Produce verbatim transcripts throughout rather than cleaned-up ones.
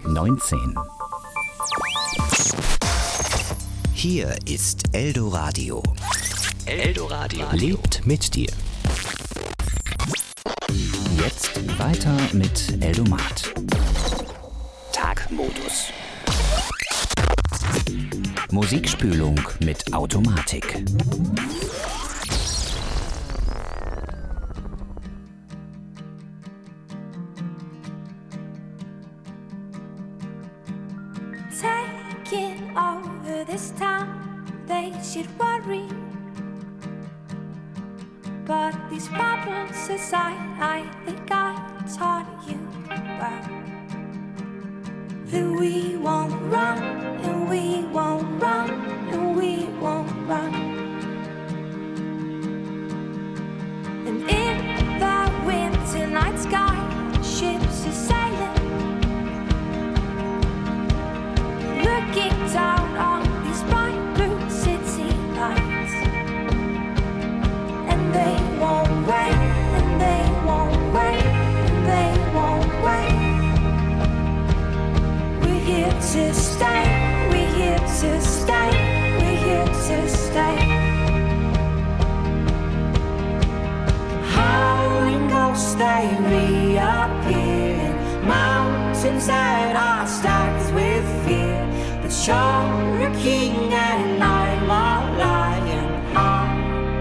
neunzehn. Hier ist Eldoradio. Eldoradio lebt mit dir. Jetzt weiter mit Eldomat. Tagmodus. Musikspülung mit Automatik. Taking over this town, they should worry. But these problems aside, I think I taught you well. That we won't run, and we won't run, and we won't run. And in the winter night sky, ships are sailing, looking down on these bright blue city lights. And they won't wait, and they won't wait, and they won't wait. We're here to stay, we're here to stay, we're here to stay. Howling ghosts, they reappear in mountains that are stacked with fear. But you're a king and I'm a lion heart,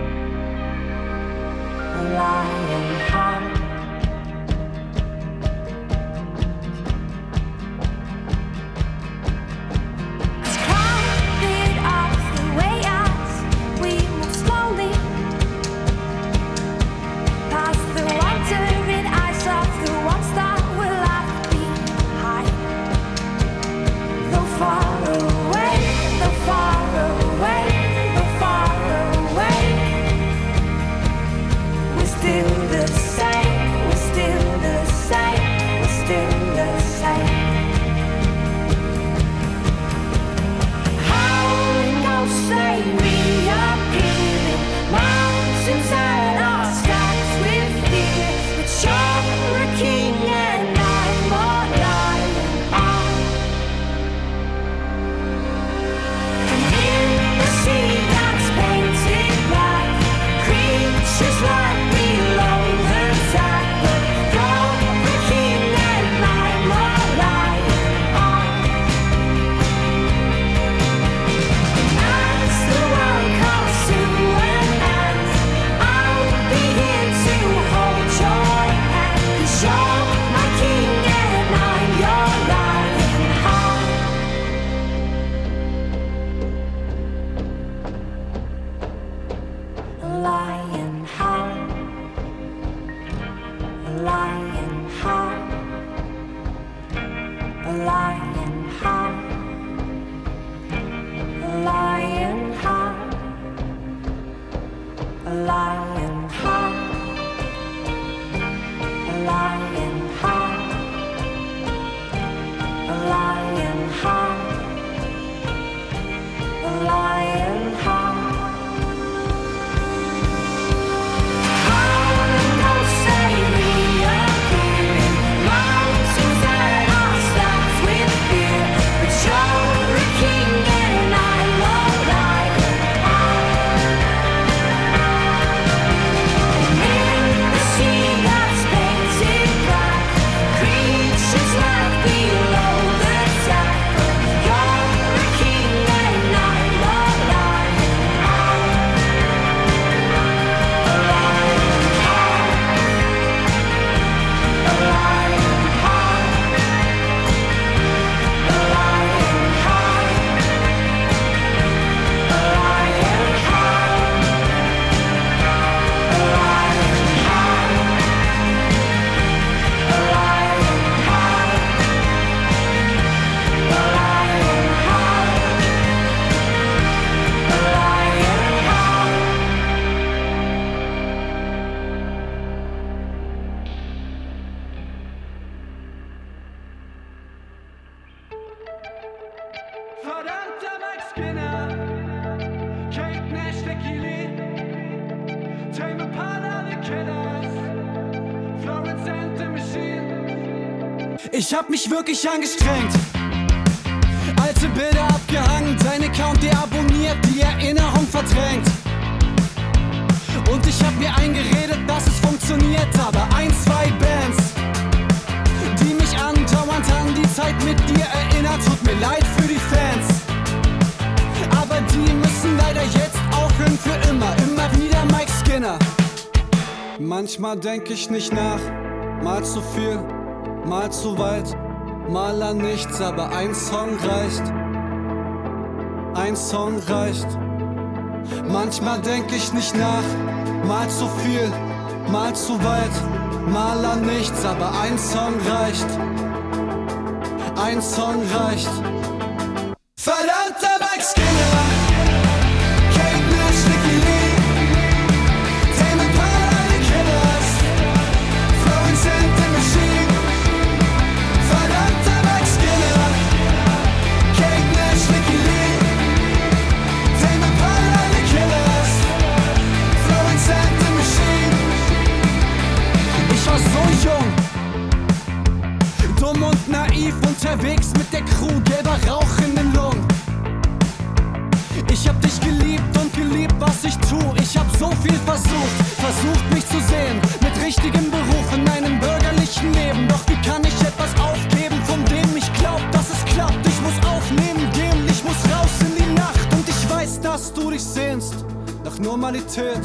a lion heart. It's crowded off the way as we move slowly past the wandering eyes of the ones that will left behind. Though far away, though far away, though far away, we're still the same, we're still the same, we're still the same. Howling ghosts, they reappear in mountains that are stacked with fear. But you're a king and I'm a lion heart. And in the sea that's painted black, creatures like below the tide. But you're a king and I'm a lion heart. And as the world comes to an end, I'll be here to hold your hand. 'Cause you're my king and I'm your lion heart. A lion heart, a lion heart, a lion heart, a lion heart, a lion heart, a lion heart, a lion heart, a lion heart. Howling ghosts, they reappear in mountains that are stacked with fear. But you're a king and I'm a lion heart. And in the sea that's painted black, creatures like below the tide. But you're a king and I'm a lion heart. A lion heart, a lion heart, a lion heart, a lion heart, a lion heart, a lion heart, a lion heart, a lion heart. Verdammter Mike Skinner, Kate Nash, the Killy, Tame Impala, the Killers, Florence and the Machine. Ich hab mich wirklich angestrengt. Alte Bilder abgehangen, dein Account deabonniert, die Erinnerung verdrängt. Und ich hab mir eingeredet, dass es funktioniert, aber ein, zwei Bands, die mich andauernd an die Zeit mit dir erinnert, tut mir leid für die Fans. Aber die müssen leider jetzt aufhören für immer, immer wieder Mike Skinner. Manchmal denk ich nicht nach, mal zu viel, mal zu weit, mal an nichts, aber ein Song reicht, ein Song reicht. Manchmal denk ich nicht nach, mal zu viel, mal zu weit, mal an nichts, aber ein Song reicht, ein Song reicht. Verdammter Mike Skinner, Kate Nash, Nicky Lee, Tame Impala, The Killers, Florence and the Machine. Verdammter Mike Skinner, Kate Nash, Nicky Lee, Tame Impala, The Killers, Florence and the Machine. Ich war so jung, dumm und naiv, unterwegs mit der Crew, gelber Rauch in den Lungen. Ich hab dich geliebt und geliebt, was ich tu. Ich hab so viel versucht, versucht mich zu sehen, mit richtigem Beruf in einem bürgerlichen Leben. Doch wie kann ich etwas aufgeben, von dem ich glaub, dass es klappt? Ich muss aufnehmen gehen, ich muss raus in die Nacht. Und ich weiß, dass du dich sehnst nach Normalität.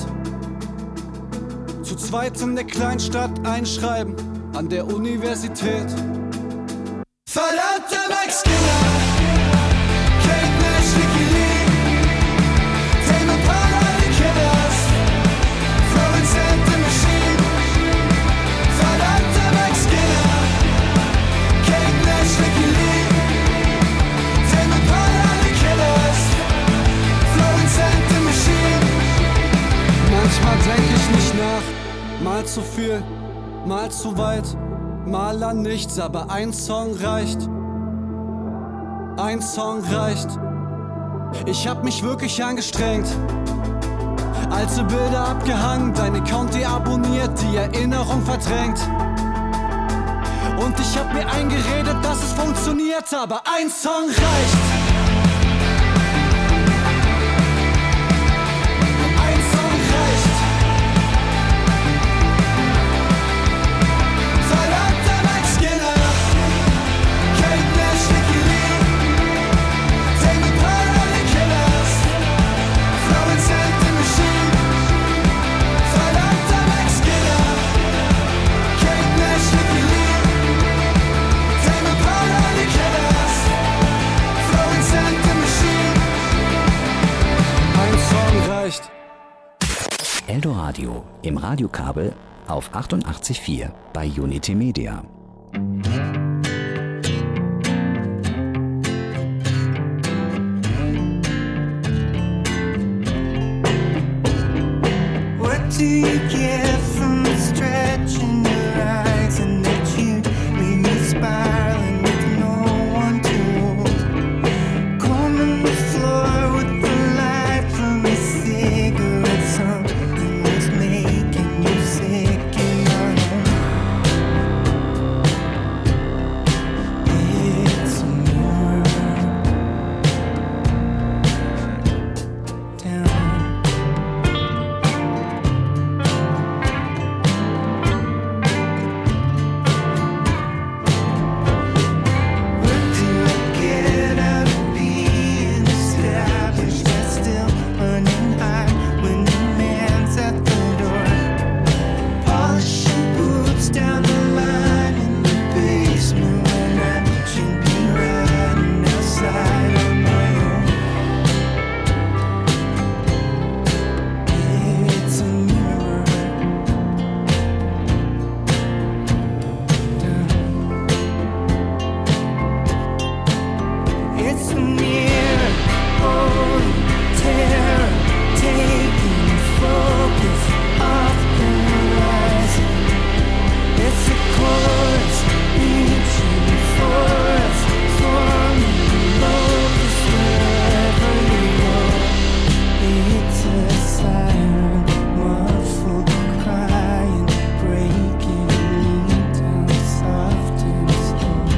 Zu zweit in der Kleinstadt einschreiben, an der Universität. Verdammter Mike Skinner, Kate Nash, Nicky Lee, Tame Impala, The Killers, Florence and the Machine. Verdammter Mike Skinner, Kate Nash, Nicky Lee, Tame Impala, The Killers, Florence and the Machine. Manchmal denk ich nicht nach, mal zu viel, mal zu weit, mal an nichts, aber ein Song reicht, ein Song reicht. Ich hab mich wirklich angestrengt, alte Bilder abgehangen, dein Account deabonniert, die Erinnerung verdrängt. Und ich hab mir eingeredet, dass es funktioniert, aber ein Song reicht. Ein Song reicht. Verdammter Mike Skinner, Kate Nash, Nicky Lee, Tame Impala, The Killers, Florence and the Machine. Verdammter Mike Skinner, Kate Nash, Nicky Lee, Tame Impala, The Killers, Florence and the Machine. Ein Song reicht. Eldoradio im Radiokabel auf achtundachtzig Komma vier bei Unity Media. What do you get from stretching your eyes and that you leave me spiraling with no one to hold? Combing the floor with the light from a cigarette, something was making you sick in my home. It's a mirror down. Where do I get out of being established? That's still running high when the man's at the door. Polishing boots down the line in the basement when I should be riding outside on my own. It's a mirror It's a mirror, holy terror, taking focus off the horizon. It's a chorus, reaching for us, forming locust wherever you go. It's a siren, muffled crying, breaking me down soft and slow.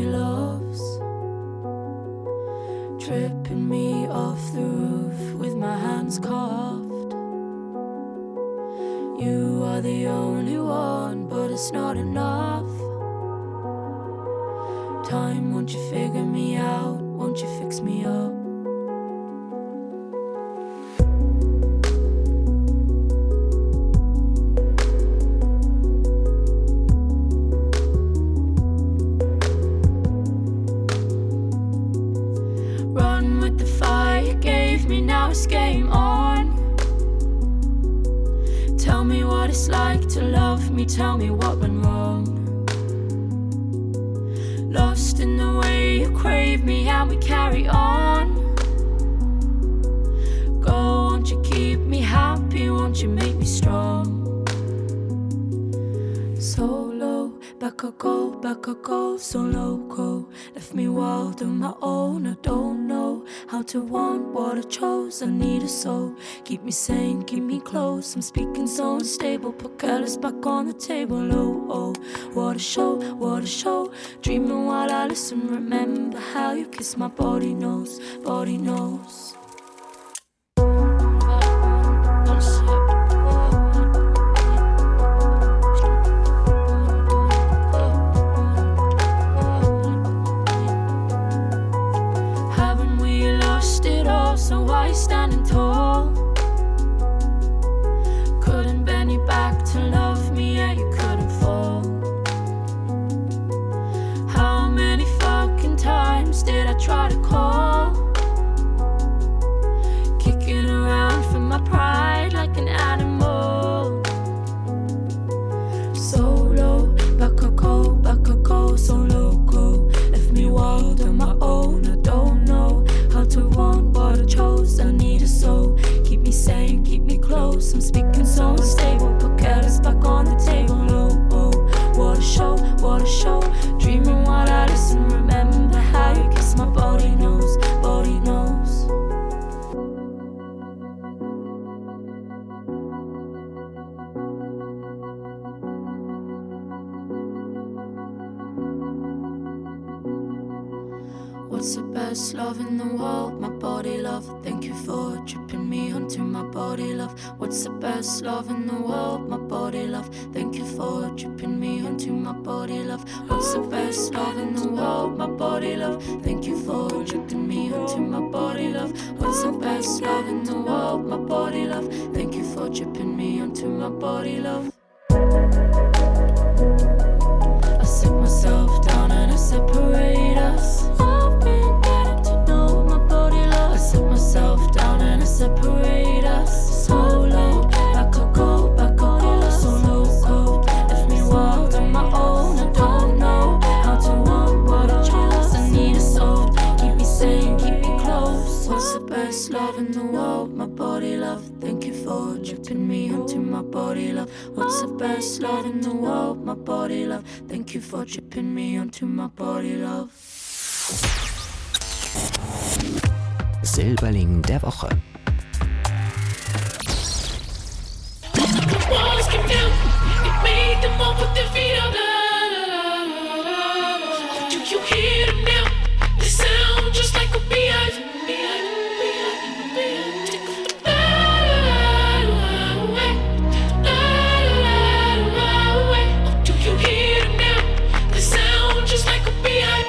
loves, tripping me off the roof with my hands carved. You are the only one, but it's not enough. Time, won't you figure me out? Won't you fix me up? Run with the fire you gave me, now it's game on. Tell me what it's like to love me, tell me what went wrong. Lost in the way you crave me and we carry on. Go, won't you keep me happy, won't you make me strong? Solo, back I go, back I go, so loco. Left me wild on my own, I don't know how to want what I chose. I need a soul, keep me sane, keep me close. I'm speaking so unstable, put careless back on the table. Oh, oh, what a show, what a show. Dreaming while I listen, remember how you kiss my body knows, body knows. So why you standing tall? Couldn't bend you back to love me, yeah, you couldn't fall. How many fucking times did I try to call? Kicking around for my pride like an animal. Solo, back I go, back I go, so loco. Left me wild on my own, I don't know how to want what I chose. I need a soul, keep me sane, keep me close. I'm speaking so unstable, put careless back on the table. Oh, oh, what a show, what a show. Dreaming while I listen, remember how you kiss my body knows, body knows. What's the best love in the world? My body love. Thank you for tripping me onto my body love. What's the best love in the world? My body love. Thank you for tripping me onto my body love. What's the best love in the world? My body love. Thank you for tripping me onto my body love. What's the best love in the world? My body love. Thank you for tripping me onto my body love. I sit myself down and I separate us. Sit myself down and I separate us. Solo, back I go, back I go, so loco. Left me wild on my own, I don't know how to want what I chose. I need a soul, keep me sane, keep me close. What's the best love in the world? My body love. Thank you for tripping me onto my body love. What's the best love in the world? My body love. Thank you for tripping me onto my body love. Silberling der Woche. Walls came down, it made them all put their feet up. Do you hear them now? They sound just like a beehive. Take the bad away. Do you hear them now? They sound just like a beehive.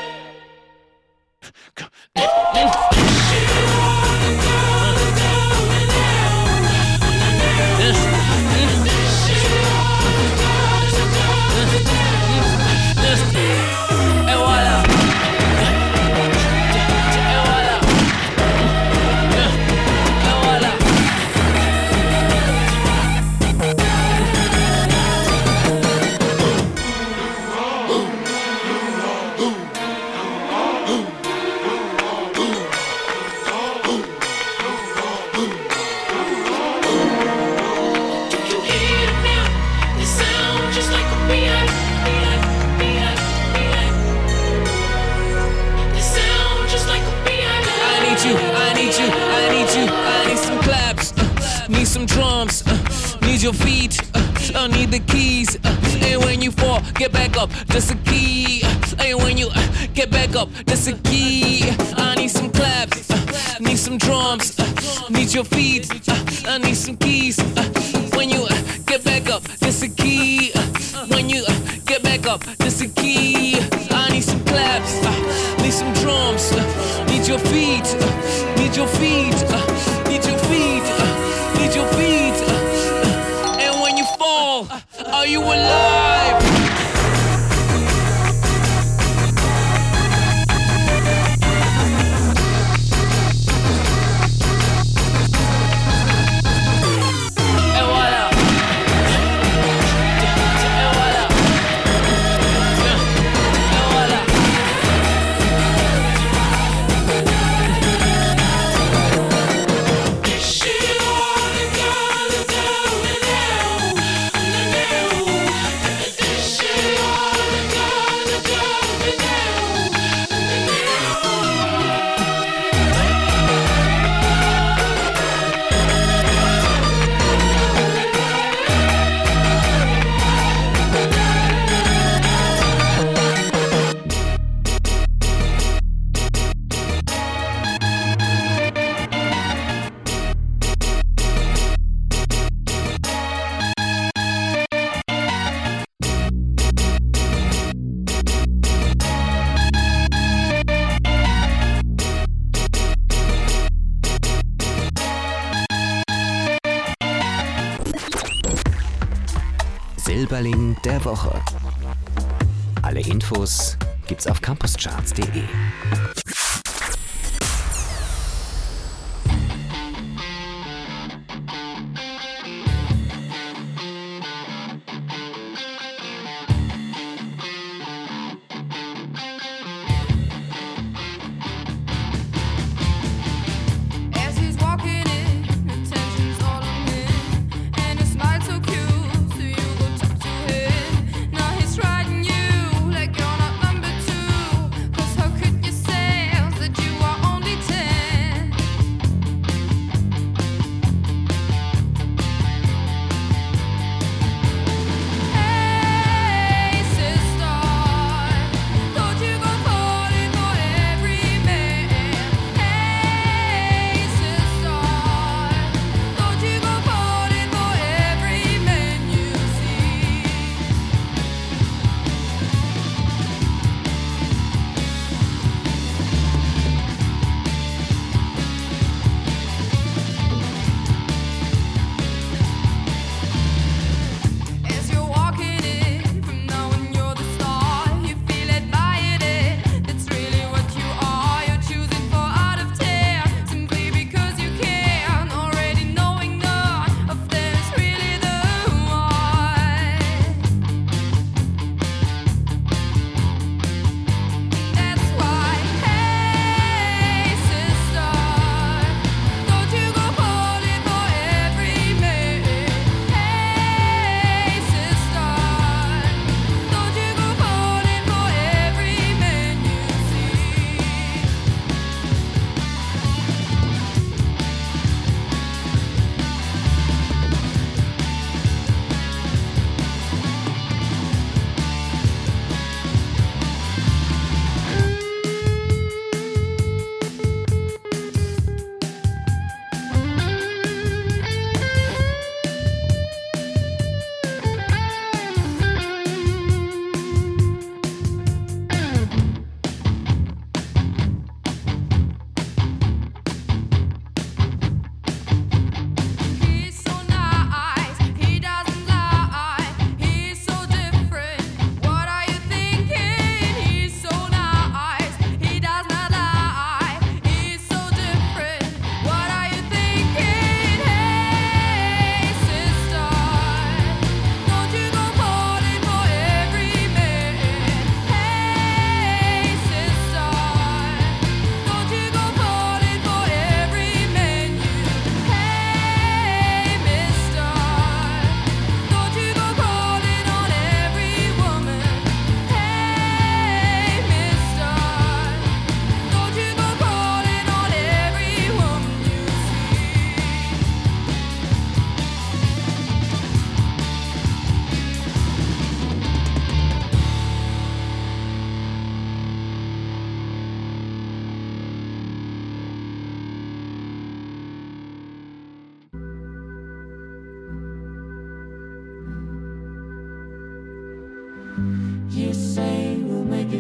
Some drums, uh, need your feet, uh, I need the keys, uh, and when you fall, get back up, just a key. Uh, Hey, when you uh, get back up, that's a key. I need some claps, uh, need some drums, uh, need your feet, uh, I need some keys. Uh, when you uh, get back up, that's a key. Uh, when you uh, get back up, that's a key. I need some claps, uh, need some drums, uh, need your feet, uh, need your feet, uh, need your feet, uh, need your feet. Uh, uh, and when you fall, are you alive? Silberling der Woche. Alle Infos gibt's auf campuscharts punkt de. As he's walking in, attention's all on him, and a smile so cute, so you go talk to him. Now he's riding you like you're not number two, 'cause how could you say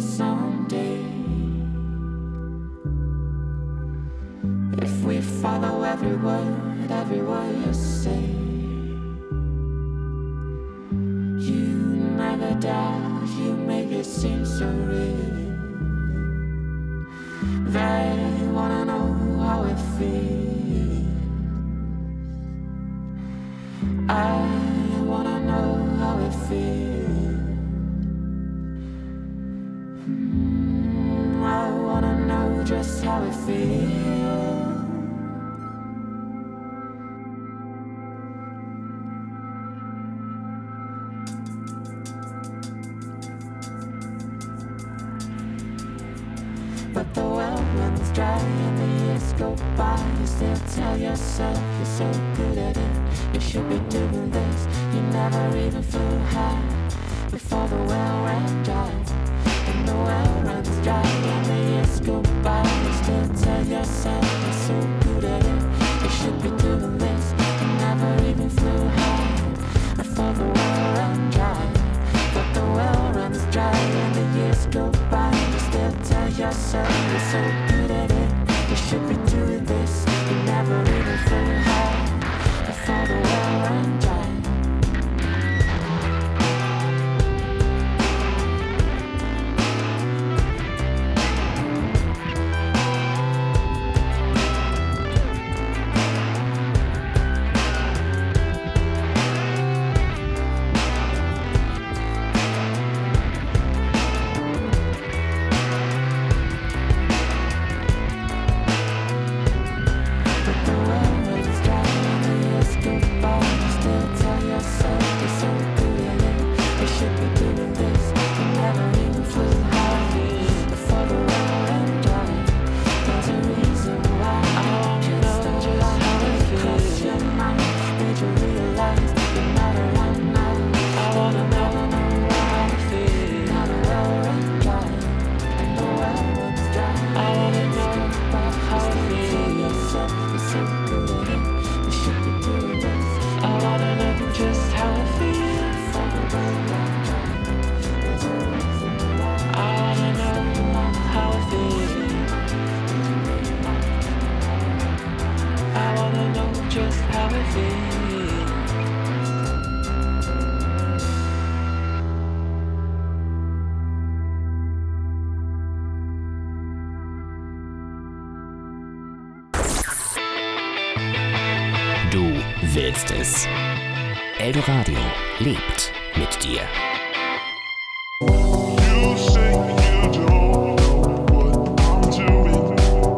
someday. If we follow every word, every word you say, you never doubt, you make it seem so real. They wanna know how it feels. I wanna know how it feels. Mm, I wanna know just how it feels. But the well runs dry and the years go by. You still tell yourself you're so good at it. You should be doing this. You never even flew high before the well ran dry. And the well runs dry and the years go by. You still tell yourself you're so good at it. You should be doing this. You never even flew high before the well ran dry. But the well runs dry and the years go by. You still tell yourself you're so good at it. You should be doing this. You never even flew high before the well ran dry. Du willst es. Eldoradio lebt mit dir. You say you don't know what I'm doing.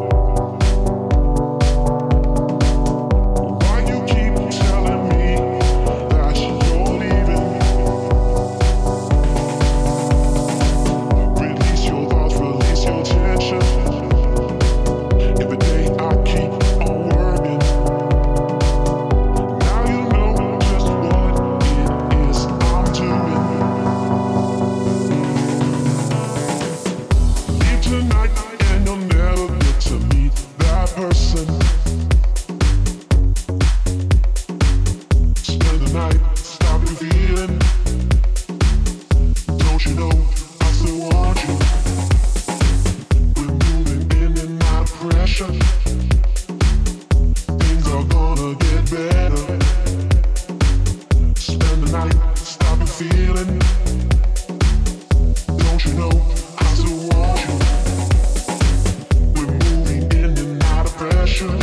Why you keep telling me that you're leaving? Release your thoughts, release your tension. Every day I keep on working. Now you know just what it is I'm doing. Leave tonight and you'll never get to meet that person. Spend the night, stop your feeling. Don't you know I still want you? We're moving in and out of pressure. Things are gonna get better. Spend the night, stop your feeling. Don't you know I still want you? We're moving in and out of pressure.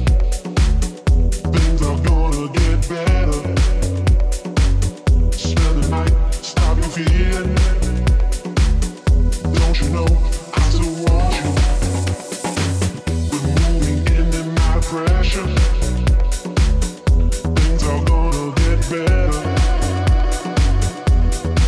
Things are gonna get better. Spend the night, stop your feeling. Don't you know I still want you? We're moving in and out of pressure. Things are gonna get better.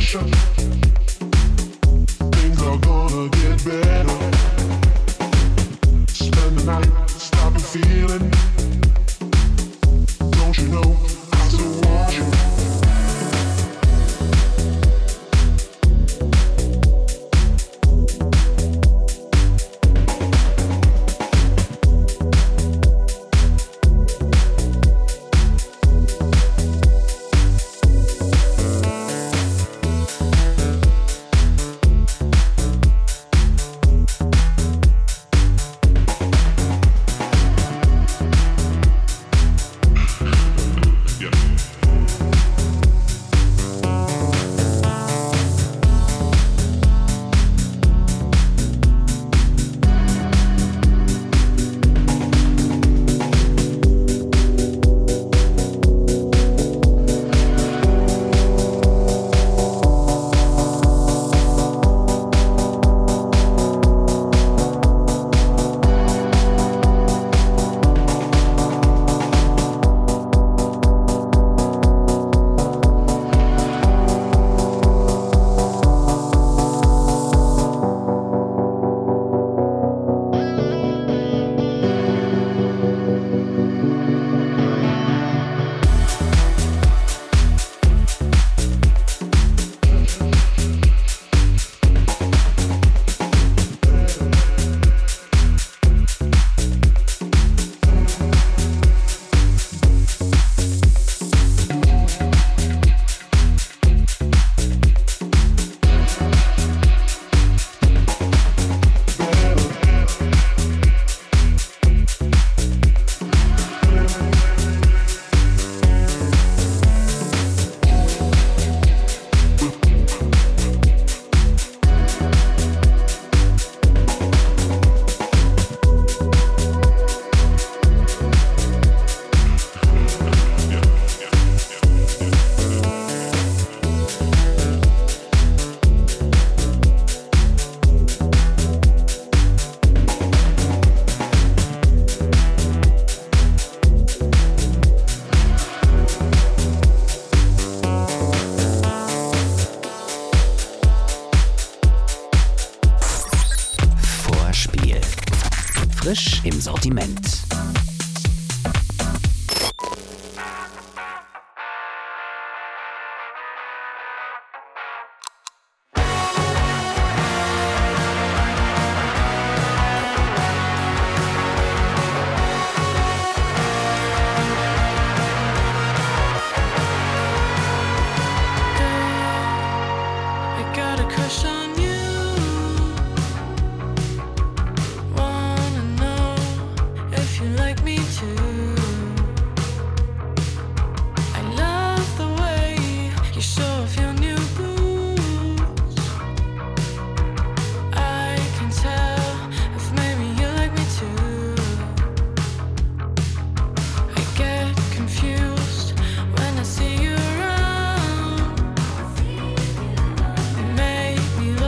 pressure. Things are gonna get better. Spend the night, stop the feeling. Don't you know I still want you? Frisch im Sortiment. I got a crush on you. Wanna know if you like me too. I love the way you show off your new boots. I can tell if maybe you like me too. I get confused when I see you around. You make me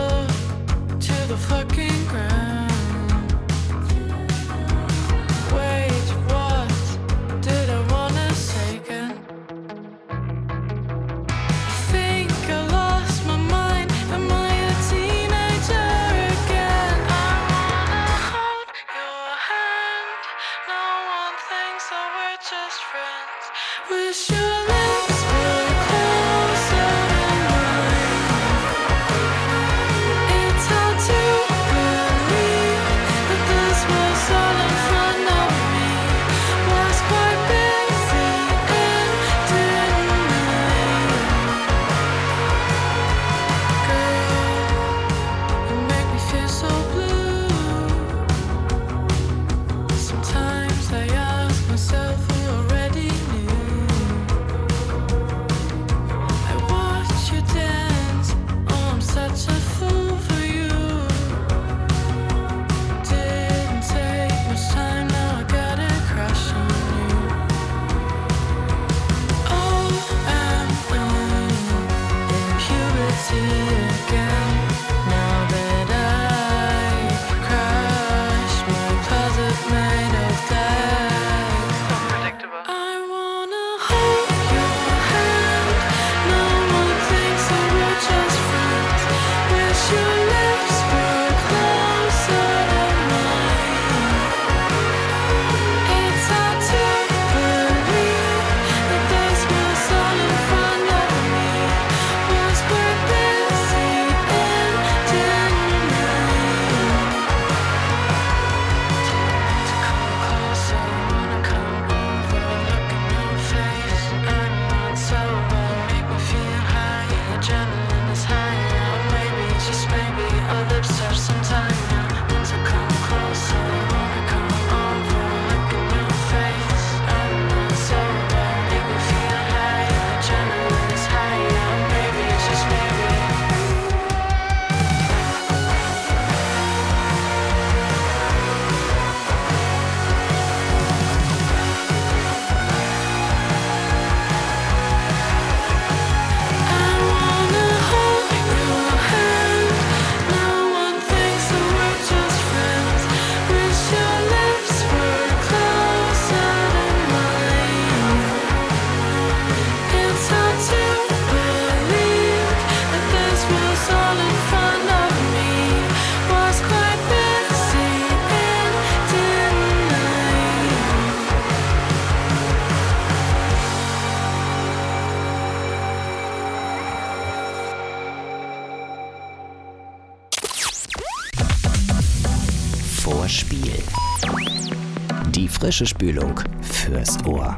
Hörspiel. Die frische Spülung fürs Ohr.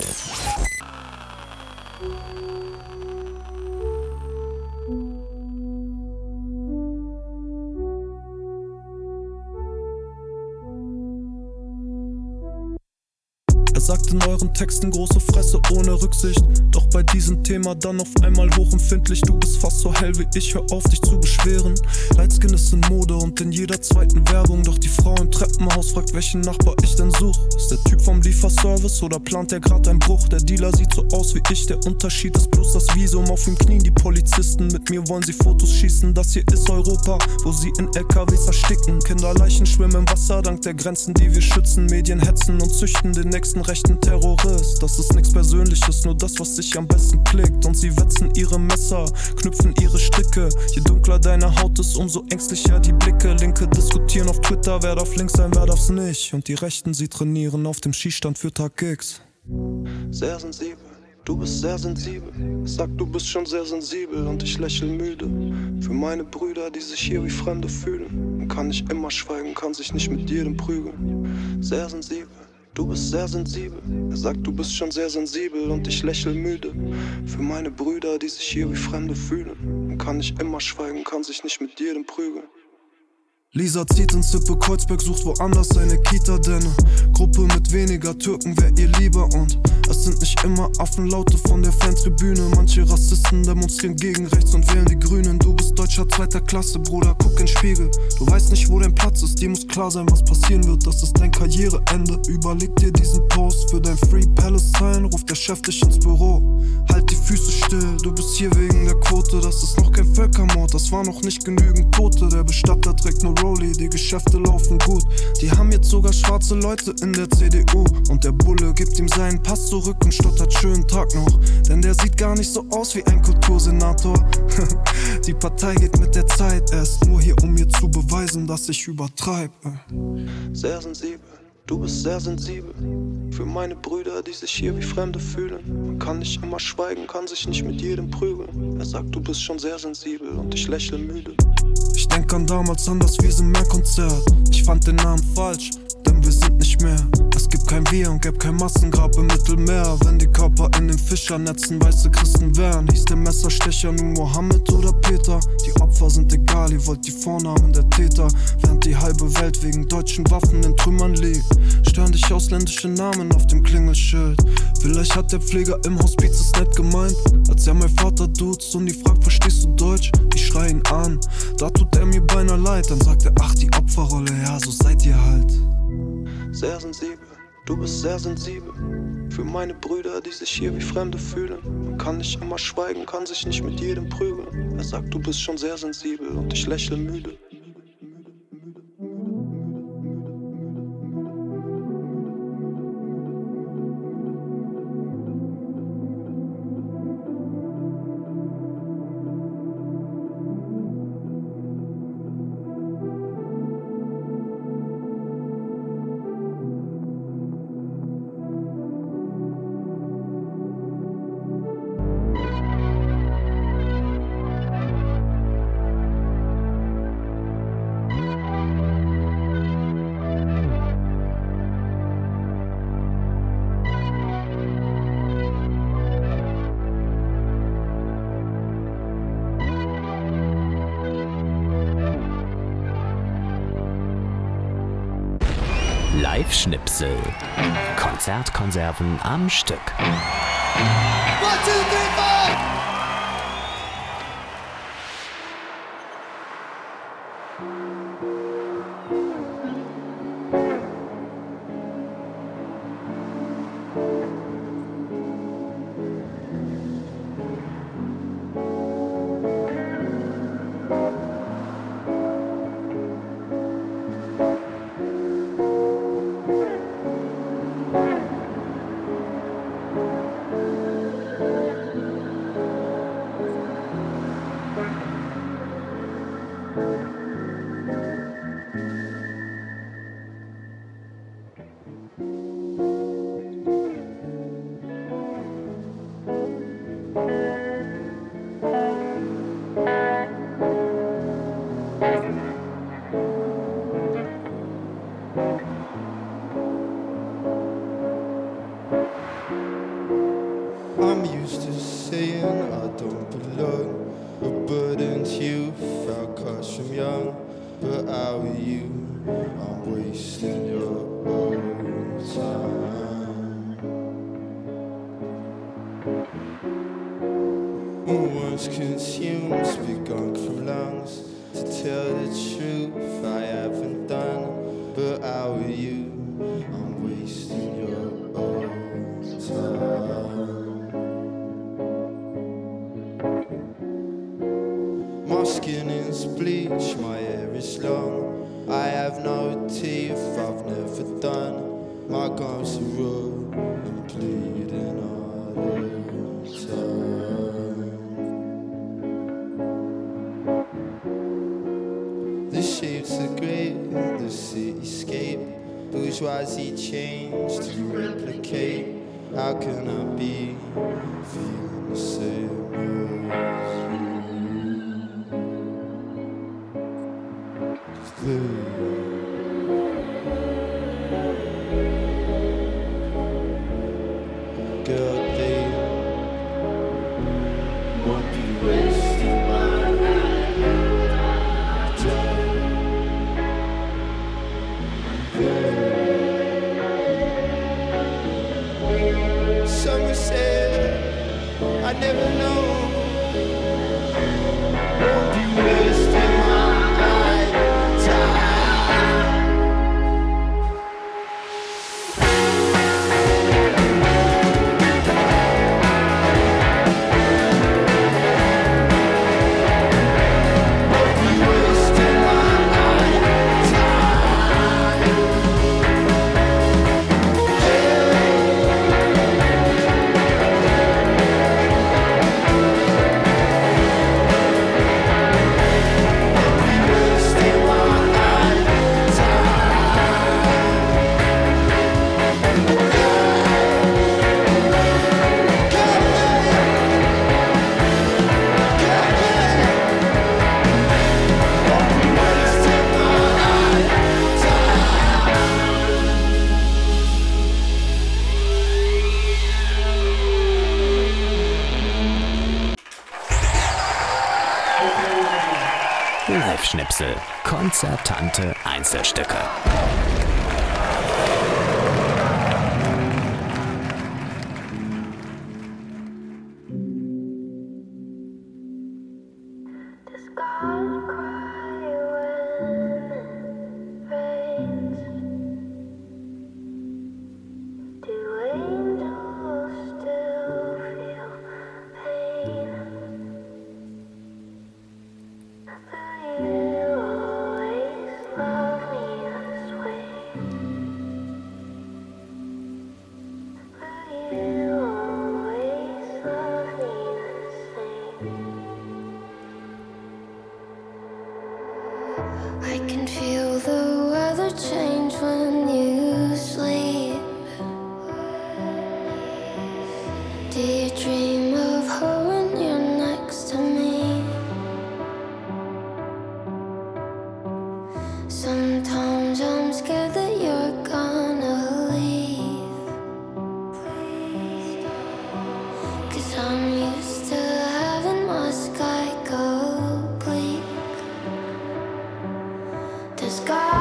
Sagt in euren Texten große Fresse ohne Rücksicht. Doch bei diesem Thema dann auf einmal hochempfindlich. Du bist fast so hell wie ich, hör auf dich zu beschweren. Lightskin ist in Mode und in jeder zweiten Werbung. Doch die Frau im Treppenhaus fragt, welchen Nachbar ich denn such. Ist der Typ vom Lieferservice oder plant der grad einen Bruch? Der Dealer sieht so aus wie ich, der Unterschied ist bloß das Visum. Auf ihm knien die Polizisten, mit mir wollen sie Fotos schießen. Das hier ist Europa, wo sie in L K Ws ersticken. Kinderleichen schwimmen im Wasser dank der Grenzen, die wir schützen. Medien hetzen und züchten den nächsten rechten Terrorist. Das ist nichts Persönliches, nur das, was sich am besten klickt. Und sie wetzen ihre Messer, knüpfen ihre Stricke. Je dunkler deine Haut ist, umso ängstlicher die Blicke. Linke diskutieren auf Twitter, wer darf links sein, wer darf's nicht. Und die Rechten, sie trainieren auf dem Skistand für Tag X. Sehr sensibel, du bist sehr sensibel. Ich sag, du bist schon sehr sensibel und ich lächel müde. Für meine Brüder, die sich hier wie Fremde fühlen. Man kann nicht immer schweigen, kann sich nicht mit jedem prügeln. Sehr sensibel. Du bist sehr sensibel, er sagt, du bist schon sehr sensibel und ich lächel müde. Für meine Brüder, die sich hier wie Fremde fühlen. Man kann nicht immer schweigen, kann sich nicht mit jedem prügeln. Lisa zieht ins Sippe, Kreuzberg sucht woanders seine Kita, denn Gruppe mit weniger Türken wär ihr lieber. Und es sind nicht immer Affenlaute von der Fantribüne. Manche Rassisten demonstrieren gegen rechts und wählen die Grünen. Du bist Deutscher zweiter Klasse, Bruder, guck in den Spiegel. Du weißt nicht, wo dein Platz ist, dir muss klar sein, was passieren wird. Das ist dein Karriereende, überleg dir diesen Post. Für dein Free Palestine ruft der Chef dich ins Büro. Halt die Füße still, du bist hier wegen der Quote. Das ist noch kein Völkermord, das war noch nicht genügend Tote. Der Bestatter trägt nur Rolli, die Geschäfte laufen gut. Die haben jetzt sogar schwarze Leute in der C D U. Und der Bulle gibt ihm seinen Pass zurück und stottert schönen Tag noch. Denn der sieht gar nicht so aus wie ein Kultursenator. Die Partei geht mit der Zeit, er ist nur hier, um mir zu beweisen, dass ich übertreib. Sehr sensibel, du bist sehr sensibel. Für meine Brüder, die sich hier wie Fremde fühlen. Man kann nicht immer schweigen, kann sich nicht mit jedem prügeln. Er sagt, du bist schon sehr sensibel und ich lächle müde. Ich denk an damals an das Wir sind mehr Konzert. Ich fand den Namen falsch, denn wir sind nicht mehr. Es gibt kein Wir und gäbe kein Massengrab im Mittelmeer. Wenn die Körper in den Fischernetzen weiße Christen wären, hieß der Messerstecher nun Mohammed oder Peter. Die Opfer sind egal, ihr wollt die Vornamen der Täter. Während die halbe Welt wegen deutschen Waffen in Trümmern liegt, stören dich ausländische Namen auf dem Klingelschild. Vielleicht hat der Pfleger im Hospiz es nett gemeint, als er mein Vater duzt und die fragt, verstehst du Deutsch? Ich schrei ihn an, da tut er mir beinahe leid. Dann sagt er, ach die Opferrolle, ja so seid ihr halt. Sehr sensibel, du bist sehr sensibel. Für meine Brüder, die sich hier wie Fremde fühlen. Man kann nicht immer schweigen, kann sich nicht mit jedem prügeln. Er sagt, du bist schon sehr sensibel und ich lächle müde. Live-Schnipsel. Konzertkonserven am Stück. One, two, three, four! a burdened youth, outcast from young. But how are you? I'm wasting your own time. Once consumed, begun from lungs. To tell the truth, I haven't done. But how are you? I'm wasting your own time. My skin is bleached, my hair is long. I have no teeth, I've never done. My gums are raw and bleeding all the time. The shapes are great, the cityscape. Bourgeoisie changed to replicate. How can I be feeling the same as you? Girl, they won't be wasting my time. Some said I never know. Won't be wasting my Live-Schnipsel, konzertante Einzelstücke. I can feel the weather change when you sleep. Do you dream of her when you're next to me? Sometimes I'm scared that you're gonna leave. 'Cause I'm used to having my sky go bleak. The sky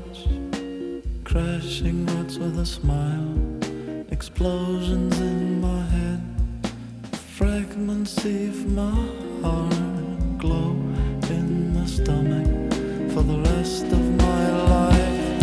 touch, crashing words with a smile, explosions in my head, fragments leave my heart, glow in my stomach for the rest of my life.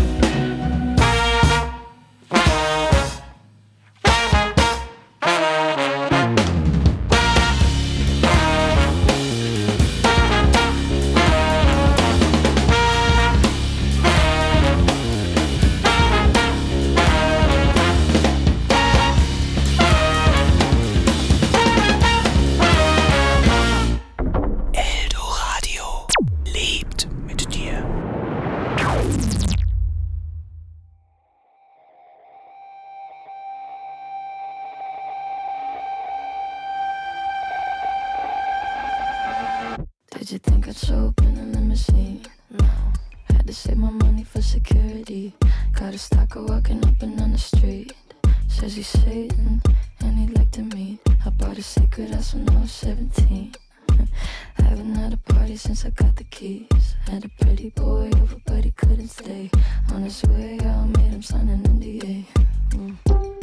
Did you think I'd show up in a limousine? No. Had to save my money for security. Got a stalker walking up and down the street. Says he's Satan and he'd like to meet. I bought a secret house when I was seventeen. Haven't had a party since I got the keys. Had a pretty boy over but he couldn't stay. On his way I made him sign an N D A. Mm.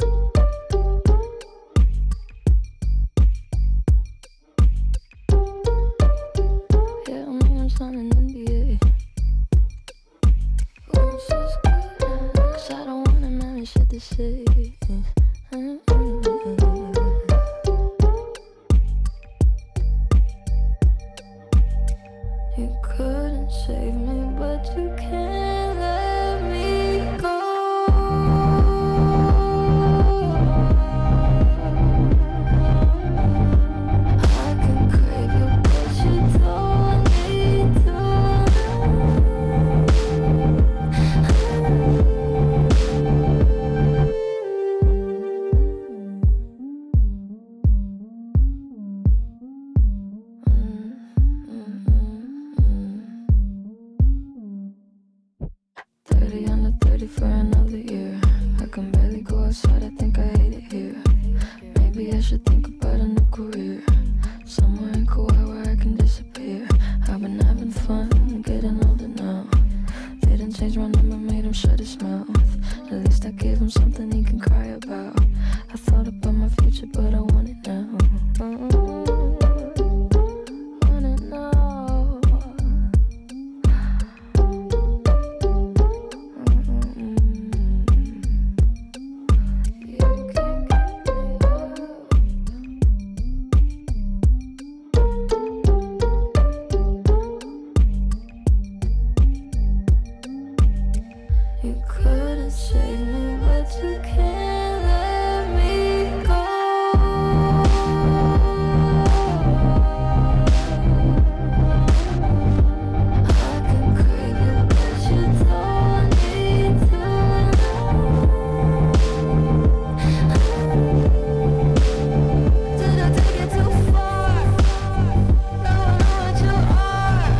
On an N D A. Oh, so good, cause I don't want him having shit to say. You couldn't save me, but you can't let me go. I can crave you, but you don't. For another year, I can barely go outside, I think I hate it here. Maybe I should think about a new career, somewhere in Kauai where I can disappear. I've been having fun, getting older now. Didn't change my number, made him shut his mouth. At least I gave him something he can cry about. I thought about my future, but I want it now. Oh, want it now.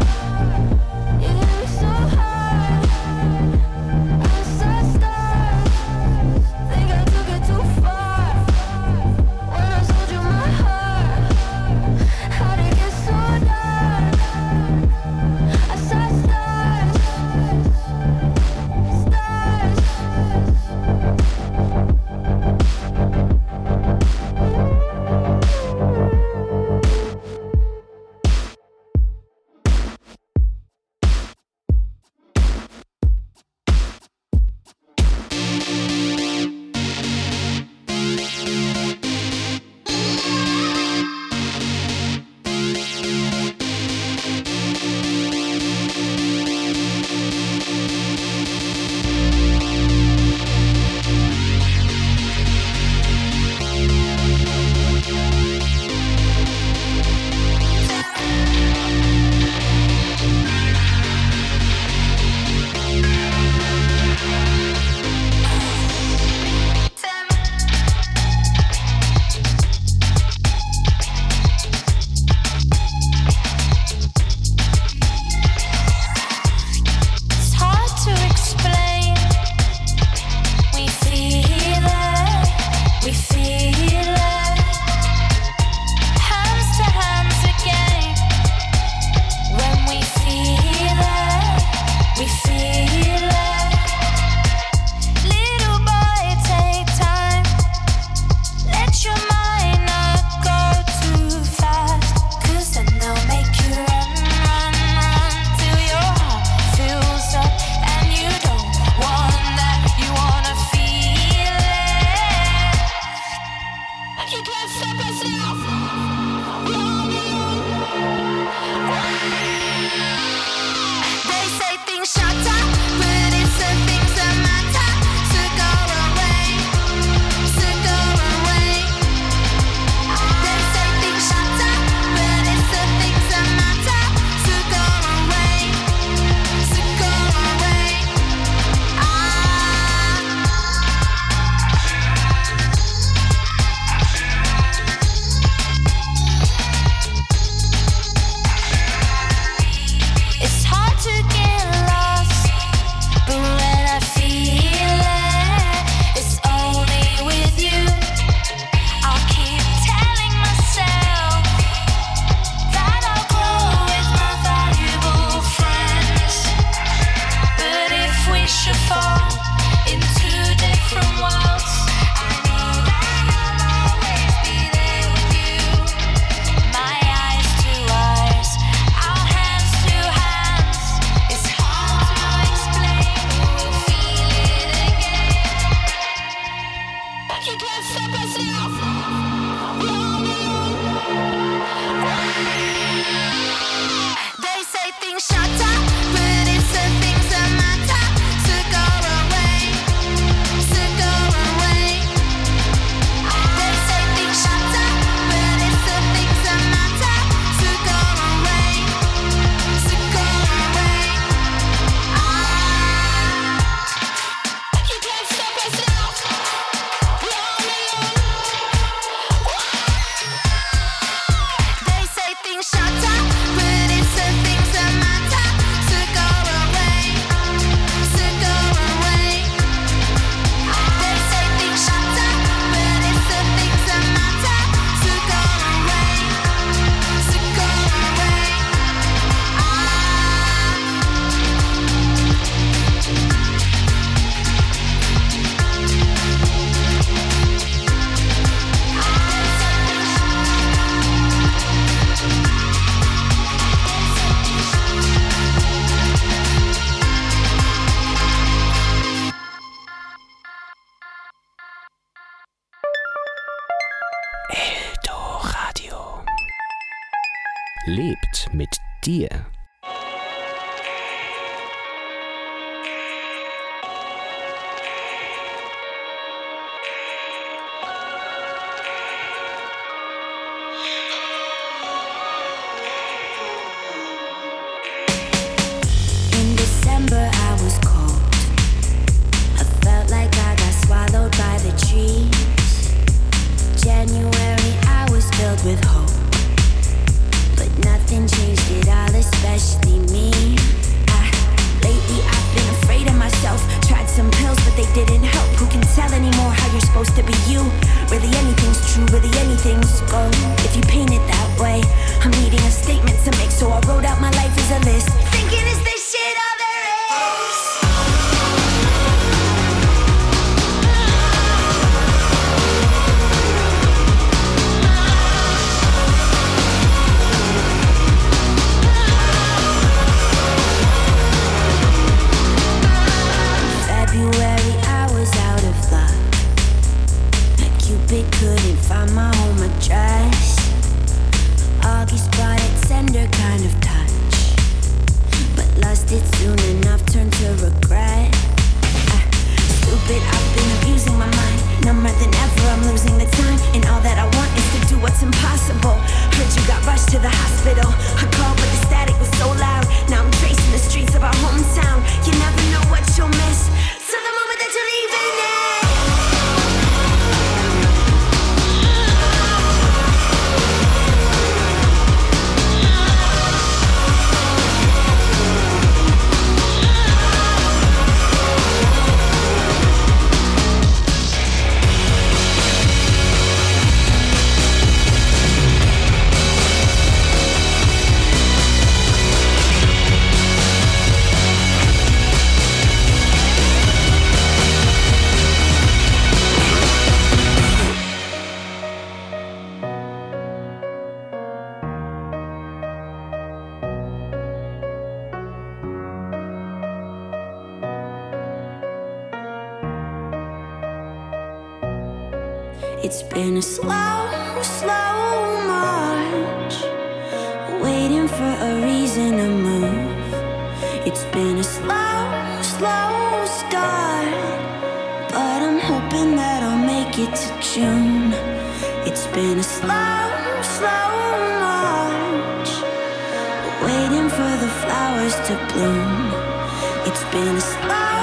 Stop. lebt mit dir. In December I was cold. I felt like I got swallowed by the trees. January I was filled with hope, but nothing changed it all, especially me. I, lately I've been afraid of myself. Tried some pills but they didn't help. Who can tell anymore how you're supposed to be you? Really anything's true, really anything's gold. If you paint it that way, I'm needing a statement to make, so I wrote out my life as a list. Thinking, is this shit all there is? February I was out of luck. Cupid couldn't find my home address. August brought a tender kind of touch, but lost it soon enough, turned to regret. uh, Stupid, I've been abusing my mind. Number than ever, I'm losing the time, and all that I want is to do what's impossible. Heard you got rushed to the hospital. I called but the static was so loud. Now I'm tracing the streets of our hometown. You never know what you'll miss till the moment that you're leaving it. It's been a slow, slow march, waiting for a reason to move. It's been a slow, slow start, but I'm hoping that I'll make it to June. It's been a slow, slow march, waiting for the flowers to bloom. It's been a slow